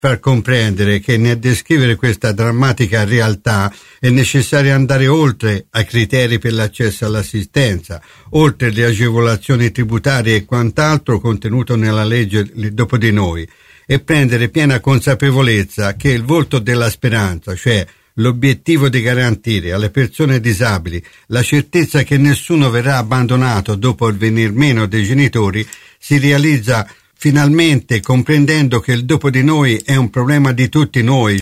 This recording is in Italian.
far comprendere che nel descrivere questa drammatica realtà è necessario andare oltre ai criteri per l'accesso all'assistenza, oltre le agevolazioni tributarie e quant'altro contenuto nella legge Dopo di Noi, e prendere piena consapevolezza che il volto della speranza, cioè l'obiettivo di garantire alle persone disabili la certezza che nessuno verrà abbandonato dopo il venir meno dei genitori, si realizza finalmente comprendendo che il dopo di noi è un problema di tutti noi,